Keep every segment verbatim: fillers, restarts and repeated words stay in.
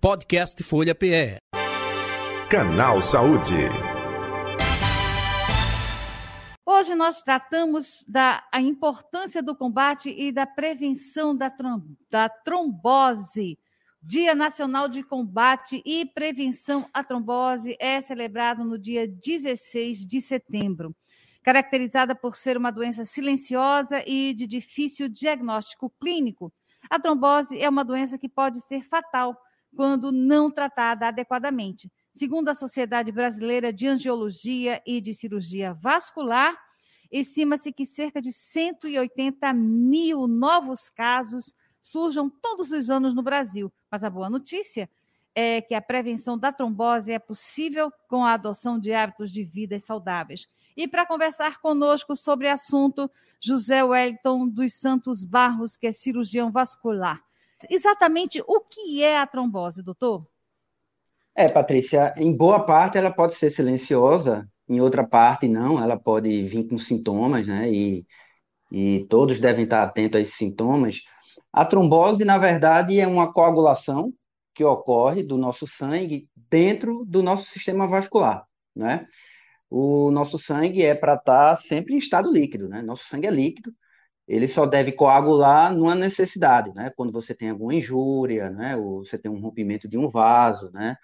Podcast Folha P E. Canal Saúde. Hoje nós tratamos da a importância do combate e da prevenção da, trom, da trombose. Dia Nacional de Combate e Prevenção à Trombose é celebrado no dia dezesseis de setembro. Caracterizada por ser uma doença silenciosa e de difícil diagnóstico clínico, a trombose é uma doença que pode ser fatal quando não tratada adequadamente. Segundo a Sociedade Brasileira de Angiologia e de Cirurgia Vascular, estima-se que cerca de cento e oitenta mil novos casos surjam todos os anos no Brasil. Mas a boa notícia é que a prevenção da trombose é possível com a adoção de hábitos de vida saudáveis. E para conversar conosco sobre o assunto, José Wellington dos Santos Barros, que é cirurgião vascular. Exatamente o que é a trombose, doutor? É, Patrícia, em boa parte ela pode ser silenciosa, em outra parte não, ela pode vir com sintomas, né? E, e todos devem estar atentos a esses sintomas. A trombose, na verdade, é uma coagulação que ocorre do nosso sangue dentro do nosso sistema vascular, né? O nosso sangue é para estar sempre em estado líquido, né? Nosso sangue é líquido, ele só deve coagular numa necessidade, né? Quando você tem alguma injúria, né? Ou você tem um rompimento de um vaso, né?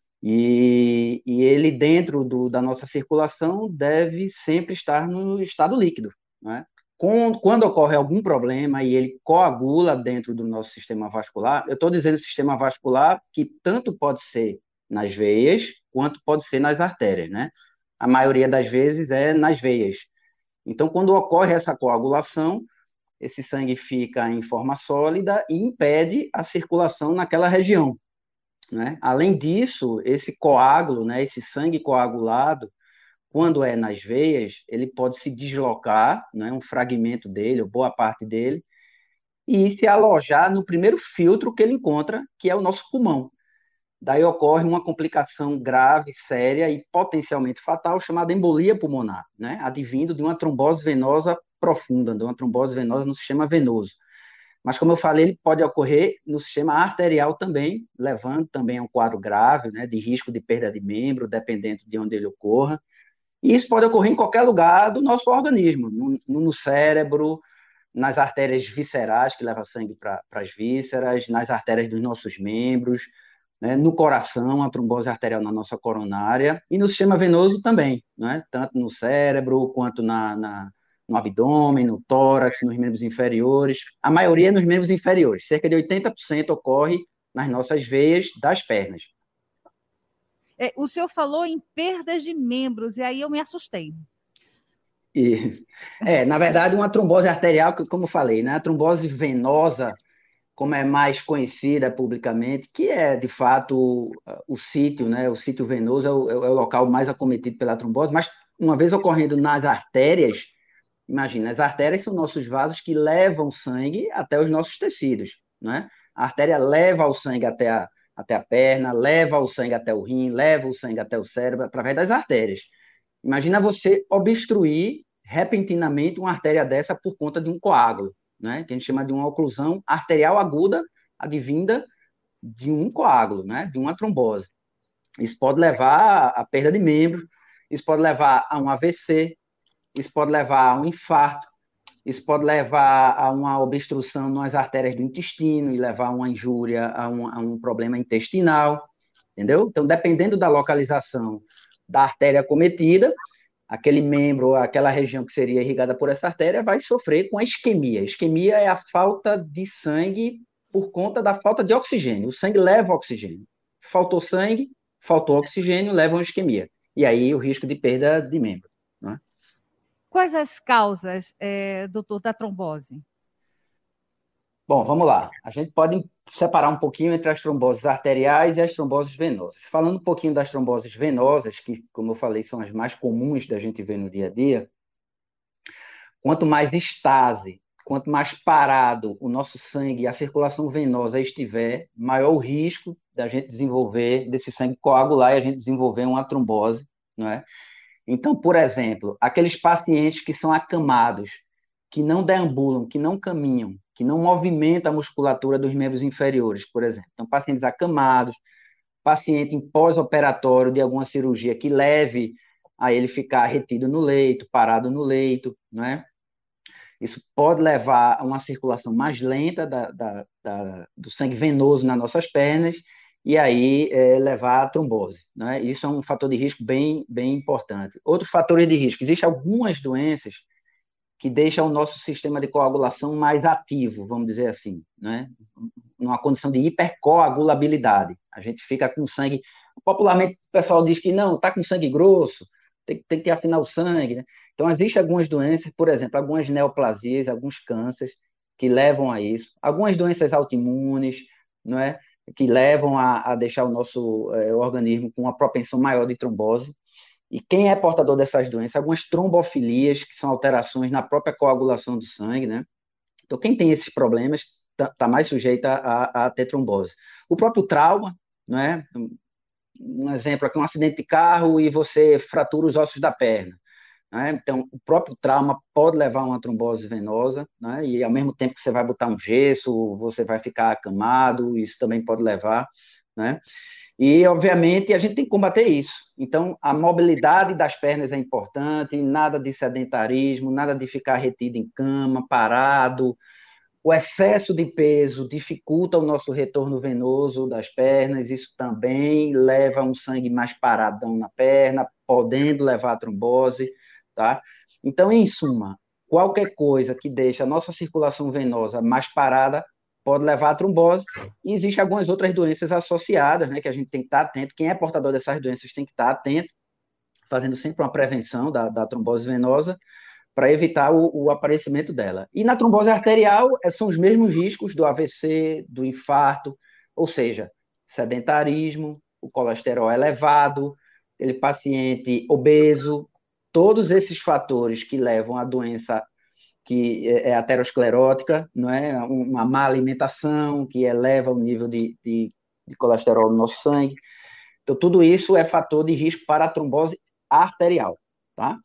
E, e ele, dentro do, da nossa circulação, deve sempre estar no estado líquido, né? Quando, quando ocorre algum problema e ele coagula dentro do nosso sistema vascular, eu estou dizendo sistema vascular que tanto pode ser nas veias, quanto pode ser nas artérias, né? A maioria das vezes é nas veias. Então, quando ocorre essa coagulação, esse sangue fica em forma sólida e impede a circulação naquela região, né? Além disso, esse coágulo, né, esse sangue coagulado, quando é nas veias, ele pode se deslocar, né, um fragmento dele, ou boa parte dele, e se alojar no primeiro filtro que ele encontra, que é o nosso pulmão. Daí ocorre uma complicação grave, séria e potencialmente fatal, chamada embolia pulmonar, né, advindo de uma trombose venosa profunda, de uma trombose venosa no sistema venoso. Mas, como eu falei, ele pode ocorrer no sistema arterial também, levando também a um quadro grave, né, de risco de perda de membro, dependendo de onde ele ocorra. E isso pode ocorrer em qualquer lugar do nosso organismo, no, no cérebro, nas artérias viscerais, que levam sangue para as vísceras, nas artérias dos nossos membros, né, no coração, a trombose arterial na nossa coronária, e no sistema venoso também, né, tanto no cérebro quanto na, na, no abdômen, no tórax, nos membros inferiores. A maioria é nos membros inferiores, cerca de oitenta por cento ocorre nas nossas veias das pernas. É, o senhor falou em perdas de membros, e aí eu me assustei. E, é, na verdade, uma trombose arterial, como eu falei, né? A trombose venosa, como é mais conhecida publicamente, que é, de fato, o, o sítio, né? O sítio venoso é o, é o local mais acometido pela trombose, mas uma vez ocorrendo nas artérias, imagina, as artérias são nossos vasos que levam sangue até os nossos tecidos, né? A artéria leva o sangue até a até a perna, leva o sangue até o rim, leva o sangue até o cérebro, através das artérias. Imagina você obstruir repentinamente uma artéria dessa por conta de um coágulo, né? Que a gente chama de uma oclusão arterial aguda, advinda de um coágulo, né? De uma trombose. Isso pode levar à perda de membro, isso pode levar a um A V C, isso pode levar a um infarto, isso pode levar a uma obstrução nas artérias do intestino e levar a uma injúria, a um, a um problema intestinal, entendeu? Então, dependendo da localização da artéria acometida, aquele membro, aquela região que seria irrigada por essa artéria vai sofrer com a isquemia. Isquemia é a falta de sangue por conta da falta de oxigênio. O sangue leva oxigênio. Faltou sangue, faltou oxigênio, leva a uma isquemia. E aí o risco de perda de membro, né? Quais as causas, é, doutor, da trombose? Bom, vamos lá. A gente pode separar um pouquinho entre as tromboses arteriais e as tromboses venosas. Falando um pouquinho das tromboses venosas, que, como eu falei, são as mais comuns da gente ver no dia a dia, quanto mais estase, quanto mais parado o nosso sangue e a circulação venosa estiver, maior o risco da gente desenvolver, desse sangue coagular e a gente desenvolver uma trombose, não é? Então, por exemplo, aqueles pacientes que são acamados, que não deambulam, que não caminham, que não movimenta a musculatura dos membros inferiores, por exemplo. Então, pacientes acamados, paciente em pós-operatório de alguma cirurgia que leve a ele ficar retido no leito, parado no leito, não é? Isso pode levar a uma circulação mais lenta da, da, da, do sangue venoso nas nossas pernas e aí é, levar a trombose, não é? Isso é um fator de risco bem, bem importante. Outros fatores de risco, existem algumas doenças que deixam o nosso sistema de coagulação mais ativo, vamos dizer assim, né? Numa condição de hipercoagulabilidade. A gente fica com sangue... Popularmente, o pessoal diz que não, está com sangue grosso, tem, tem que afinar o sangue, né? Então, existem algumas doenças, por exemplo, algumas neoplasias, alguns cânceres, que levam a isso. Algumas doenças autoimunes, não é? Que levam a, a deixar o nosso é, organismo com uma propensão maior de trombose. E quem é portador dessas doenças? Algumas trombofilias, que são alterações na própria coagulação do sangue, né? Então, quem tem esses problemas está tá mais sujeito a, a ter trombose. O próprio trauma, não é? Um exemplo aqui, um acidente de carro e você fratura os ossos da perna. Né? Então, o próprio trauma pode levar a uma trombose venosa, né? E ao mesmo tempo que você vai botar um gesso, você vai ficar acamado, isso também pode levar, né? E, obviamente, a gente tem que combater isso. Então, a mobilidade das pernas é importante, nada de sedentarismo, nada de ficar retido em cama, parado. O excesso de peso dificulta o nosso retorno venoso das pernas, isso também leva a um sangue mais paradão na perna, podendo levar a trombose, tá? Então, em suma, qualquer coisa que deixe a nossa circulação venosa mais parada pode levar à trombose, e existem algumas outras doenças associadas, né, que a gente tem que estar atento. Quem é portador dessas doenças tem que estar atento, fazendo sempre uma prevenção da, da trombose venosa, para evitar o, o aparecimento dela. E na trombose arterial, são os mesmos riscos do A V C, do infarto, ou seja, sedentarismo, o colesterol elevado, aquele paciente obeso, todos esses fatores que levam à doença que é aterosclerótica, não é? Uma má alimentação que eleva o nível de, de, de colesterol no nosso sangue. Então, tudo isso é fator de risco para a trombose arterial, tá?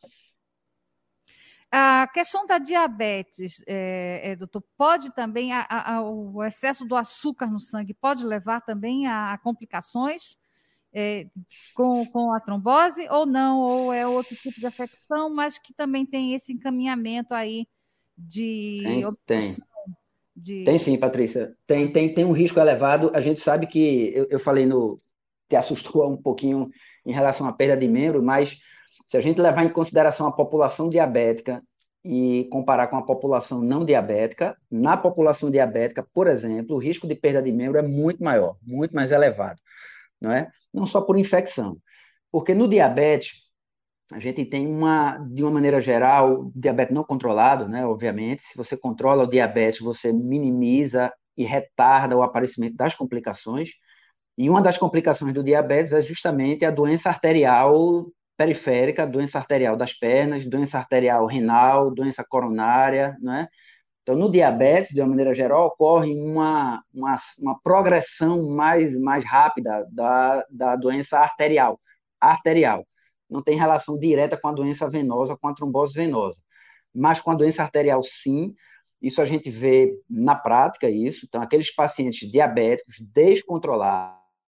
A questão da diabetes, é, é, doutor, pode também, a, a, o excesso do açúcar no sangue pode levar também a, a complicações é, com, com a trombose, ou não, ou é outro tipo de afecção, mas que também tem esse encaminhamento aí de Tem, tem. de... Tem sim, Patrícia. Tem, tem, tem um risco elevado. A gente sabe que, eu, eu falei no... Te assustou um pouquinho em relação à perda de membro, mas se a gente levar em consideração a população diabética e comparar com a população não diabética, na população diabética, por exemplo, o risco de perda de membro é muito maior, muito mais elevado, não é? Não só por infecção, porque no diabetes a gente tem uma, de uma maneira geral, diabetes não controlado, né? Obviamente, se você controla o diabetes, você minimiza e retarda o aparecimento das complicações. E uma das complicações do diabetes é justamente a doença arterial periférica, doença arterial das pernas, doença arterial renal, doença coronária, né? Então, no diabetes, de uma maneira geral, ocorre uma, uma, uma progressão mais, mais rápida da, da doença arterial. Arterial. Não tem relação direta com a doença venosa, com a trombose venosa. Mas com a doença arterial, sim. Isso a gente vê na prática, isso. Então, aqueles pacientes diabéticos descontrolados,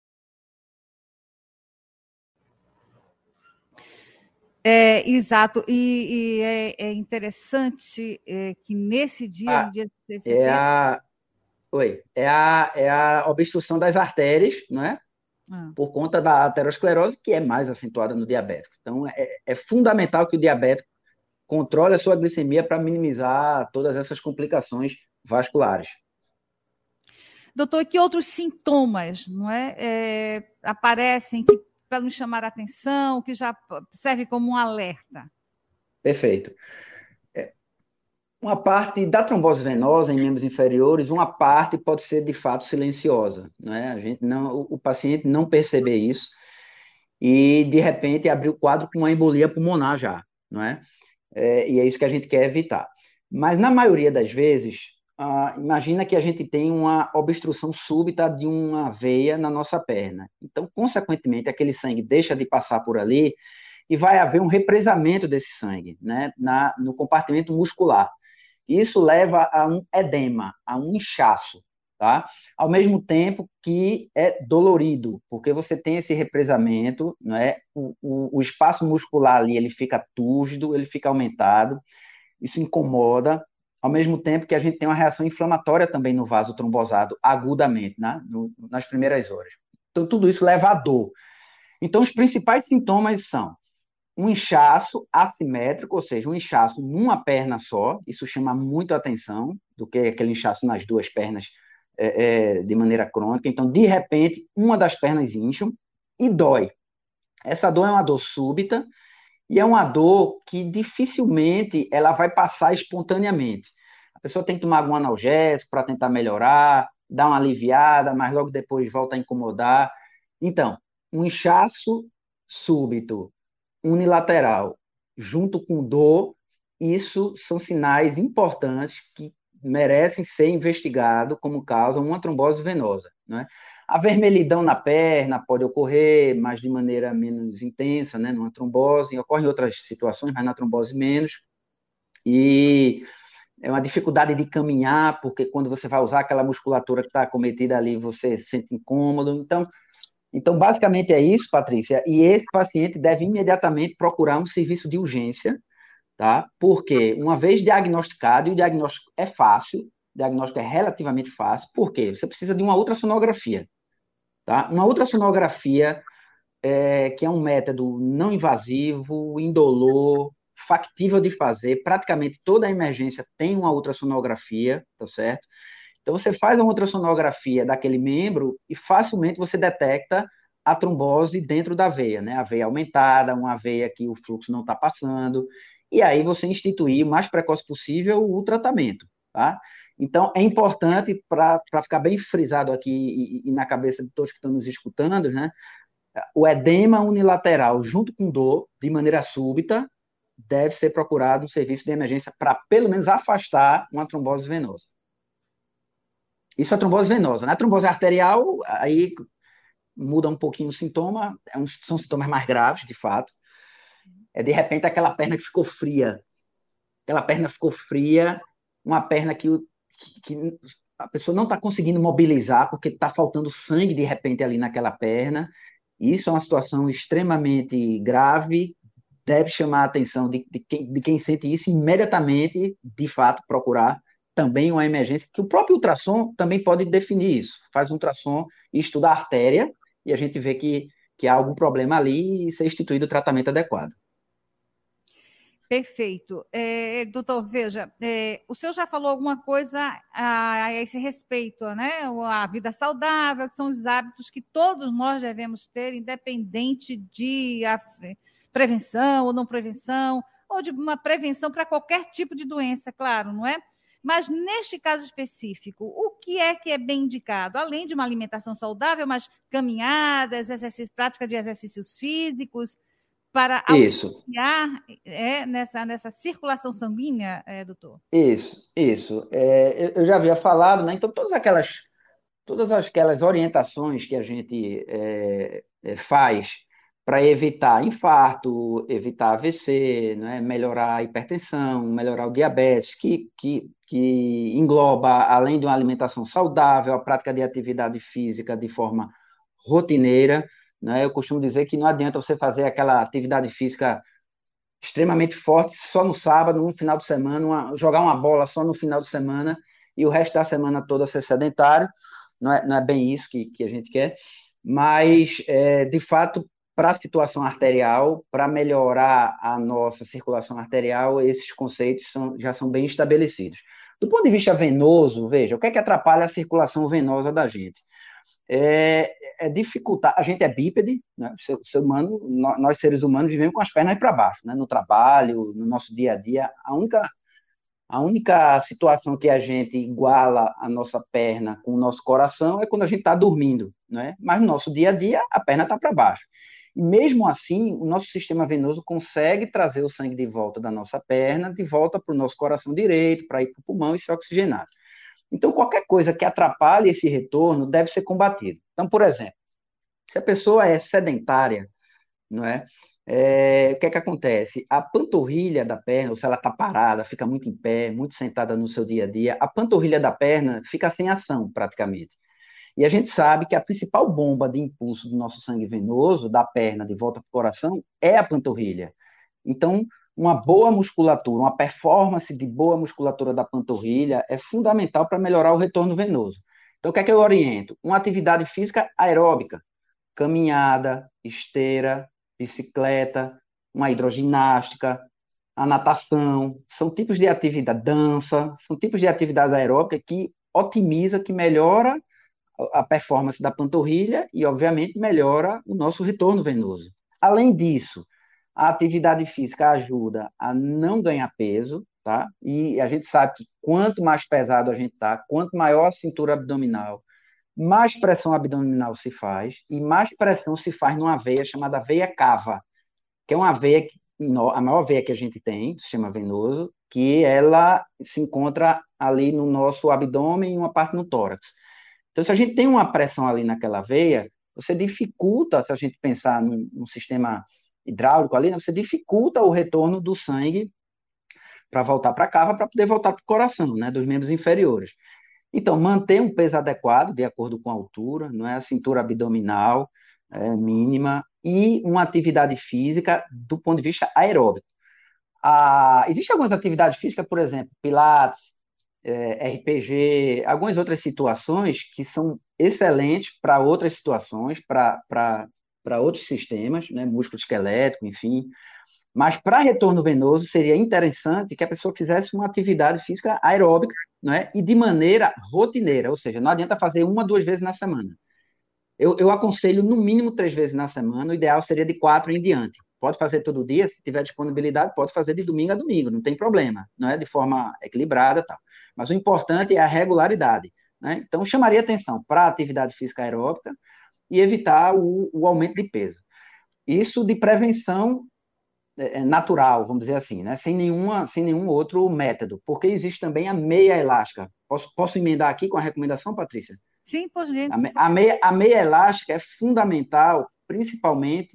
É, exato, e, e é, é, interessante é, que nesse dia, no dia de é setembro... a, oi, é a, é a obstrução das artérias, não é? Ah. Por conta da aterosclerose, que é mais acentuada no diabético. Então, é, é fundamental que o diabético controle a sua glicemia para minimizar todas essas complicações vasculares. Doutor, que outros sintomas, não é, é aparecem que para nos chamar a atenção, que já serve como um alerta? Perfeito. É, uma parte da trombose venosa em membros inferiores, uma parte pode ser de fato silenciosa, não é? A gente não, o, o paciente não perceber isso e de repente abrir o quadro com uma embolia pulmonar já, não é? É, e é isso que a gente quer evitar. Mas na maioria das vezes, ah, imagina que a gente tem uma obstrução súbita de uma veia na nossa perna. Então, consequentemente, aquele sangue deixa de passar por ali e vai haver um represamento desse sangue, né, na, no compartimento muscular. Isso leva a um edema, a um inchaço, tá? Ao mesmo tempo que é dolorido, porque você tem esse represamento, não é? O, o, o espaço muscular ali, ele fica túrgido, ele fica aumentado, isso incomoda, ao mesmo tempo que a gente tem uma reação inflamatória também no vaso trombosado, agudamente, né? No, nas primeiras horas. Então, tudo isso leva a dor. Então, os principais sintomas são um inchaço assimétrico, ou seja, um inchaço numa perna só, isso chama muito a atenção, do que aquele inchaço nas duas pernas é, é, de maneira crônica. Então, de repente, uma das pernas incham e dói. Essa dor é uma dor súbita e é uma dor que dificilmente ela vai passar espontaneamente. A pessoa tem que tomar algum analgésico para tentar melhorar, dar uma aliviada, mas logo depois volta a incomodar. Então, um inchaço súbito unilateral, junto com dor, isso são sinais importantes que merecem ser investigados como causam uma trombose venosa. Né? A vermelhidão na perna pode ocorrer, mas de maneira menos intensa, né? Numa trombose, ocorre em outras situações, mas na trombose menos. E é uma dificuldade de caminhar, porque quando você vai usar aquela musculatura que está acometida ali, você se sente incômodo. Então, então, basicamente é isso, Patrícia, e esse paciente deve imediatamente procurar um serviço de urgência, tá? Porque, uma vez diagnosticado, e o diagnóstico é fácil, o diagnóstico é relativamente fácil, por quê? Você precisa de uma ultrassonografia, tá? Uma ultrassonografia, é, que é um método não invasivo, indolor, factível de fazer, praticamente toda a emergência tem uma ultrassonografia, tá certo? Então, você faz uma ultrassonografia daquele membro e facilmente você detecta a trombose dentro da veia, né? A veia aumentada, uma veia que o fluxo não está passando, e aí você instituir o mais precoce possível o tratamento, tá? Então, é importante, para ficar bem frisado aqui e, e na cabeça de todos que estão nos escutando, né? O edema unilateral junto com dor, de maneira súbita, deve ser procurado um serviço de emergência para, pelo menos, afastar uma trombose venosa. Isso é trombose venosa, né? A trombose arterial, aí muda um pouquinho o sintoma, é um, são sintomas mais graves, de fato. É, de repente, aquela perna que ficou fria. Aquela perna ficou fria, uma perna que, que, que a pessoa não está conseguindo mobilizar, porque está faltando sangue, de repente, ali naquela perna. Isso é uma situação extremamente grave, deve chamar a atenção de, de, quem, de quem sente isso imediatamente, de fato, procurar também uma emergência, que o próprio ultrassom também pode definir isso. Faz um ultrassom e estuda a artéria, e a gente vê que, que há algum problema ali e ser instituído o tratamento adequado. Perfeito. É, doutor, veja, é, o senhor já falou alguma coisa a, a esse respeito, né? A vida saudável, que são os hábitos que todos nós devemos ter, independente de a, prevenção ou não prevenção, ou de uma prevenção para qualquer tipo de doença, claro, não é? Mas neste caso específico, o que é que é bem indicado? Além de uma alimentação saudável, mas caminhadas, exercícios, prática de exercícios físicos, para Isso, auxiliar é, nessa, nessa circulação sanguínea, é, doutor? isso, isso. É, eu, eu já havia falado, né? Então, todas aquelas, todas aquelas orientações que a gente é, é, faz para evitar infarto, evitar A V C, né? Melhorar a hipertensão, melhorar o diabetes, que, que, que engloba, além de uma alimentação saudável, a prática de atividade física de forma rotineira, né? Eu costumo dizer que não adianta você fazer aquela atividade física extremamente forte só no sábado, no final de semana, uma, jogar uma bola só no final de semana e o resto da semana toda ser sedentário. Não é, não é bem isso que, que a gente quer, mas, é, de fato, para a situação arterial, para melhorar a nossa circulação arterial, esses conceitos são, já são bem estabelecidos. Do ponto de vista venoso, veja, o que é que atrapalha a circulação venosa da gente? É, é dificultar. A gente é bípede, né? O ser, o ser humano, nós seres humanos vivemos com as pernas para baixo, né? No trabalho, no nosso dia a dia. A única, a única situação que a gente iguala a nossa perna com o nosso coração é quando a gente está dormindo, né? Mas no nosso dia a dia, a perna está para baixo. E mesmo assim, o nosso sistema venoso consegue trazer o sangue de volta da nossa perna, de volta para o nosso coração direito, para ir para o pulmão e ser oxigenado. Então, qualquer coisa que atrapalhe esse retorno deve ser combatido. Então, por exemplo, se a pessoa é sedentária, não é? É, o que é que acontece? A panturrilha da perna, ou se ela está parada, fica muito em pé, muito sentada no seu dia a dia, a panturrilha da perna fica sem ação, praticamente. E a gente sabe que a principal bomba de impulso do nosso sangue venoso, da perna de volta para o coração, é a panturrilha. Então, uma boa musculatura, uma performance de boa musculatura da panturrilha é fundamental para melhorar o retorno venoso. Então, o que é que eu oriento? Uma atividade física aeróbica, caminhada, esteira, bicicleta, uma hidroginástica, a natação, são tipos de atividade, dança, são tipos de atividade aeróbica que otimiza, que melhora a performance da panturrilha e, obviamente, melhora o nosso retorno venoso. Além disso, a atividade física ajuda a não ganhar peso, tá? E a gente sabe que quanto mais pesado a gente está, quanto maior a cintura abdominal, mais pressão abdominal se faz e mais pressão se faz numa veia chamada veia cava, que é uma veia, a maior veia que a gente tem, do sistema venoso, que ela se encontra ali no nosso abdômen e uma parte no tórax. Então, se a gente tem uma pressão ali naquela veia, você dificulta, se a gente pensar num, num sistema hidráulico ali, né, você dificulta o retorno do sangue para voltar para a cava, para poder voltar para o coração, né, dos membros inferiores. Então, manter um peso adequado, de acordo com a altura, não é a cintura abdominal é, mínima, e uma atividade física do ponto de vista aeróbico. Ah, existem algumas atividades físicas, por exemplo, pilates, é, R P G, algumas outras situações que são excelentes para outras situações, para outros sistemas, né, músculo esquelético, enfim. Mas para retorno venoso seria interessante que a pessoa fizesse uma atividade física aeróbica, né, e de maneira rotineira, ou seja, não adianta fazer uma, duas vezes na semana. Eu, eu aconselho no mínimo três vezes na semana, o ideal seria de quatro em diante. Pode fazer todo dia, se tiver disponibilidade, pode fazer de domingo a domingo, não tem problema, não é de forma equilibrada, tal. Mas o importante é a regularidade, né? Então, chamaria atenção para a atividade física aeróbica e evitar o, o aumento de peso. Isso de prevenção é, natural, vamos dizer assim, né? Sem nenhuma, sem nenhum outro método, porque existe também a meia elástica. Posso, posso emendar aqui com a recomendação, Patrícia? Sim, por gente. A, a, meia, a meia elástica é fundamental, principalmente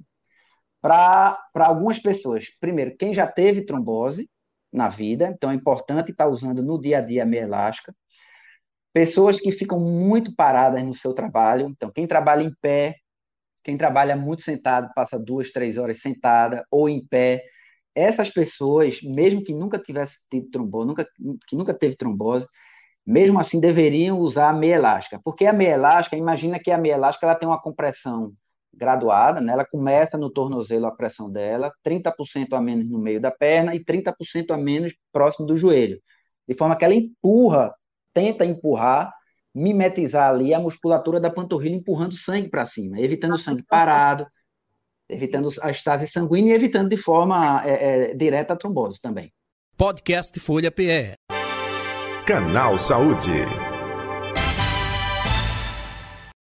para algumas pessoas. Primeiro, quem já teve trombose na vida, então é importante estar usando no dia a dia a meia elástica. Pessoas que ficam muito paradas no seu trabalho, então quem trabalha em pé, quem trabalha muito sentado, passa duas, três horas sentada ou em pé. Essas pessoas, mesmo que nunca tivesse tido trombose, nunca, que nunca teve trombose, mesmo assim deveriam usar a meia elástica, porque a meia elástica, imagina que a meia elástica ela tem uma compressão graduada, né? Ela começa no tornozelo a pressão dela, trinta por cento a menos no meio da perna e trinta por cento a menos próximo do joelho, de forma que ela empurra, tenta empurrar, mimetizar ali a musculatura da panturrilha, empurrando sangue para cima, evitando o sangue parado, evitando a estase sanguínea e evitando de forma é, é, direta a trombose também. Podcast Folha P E. Canal Saúde.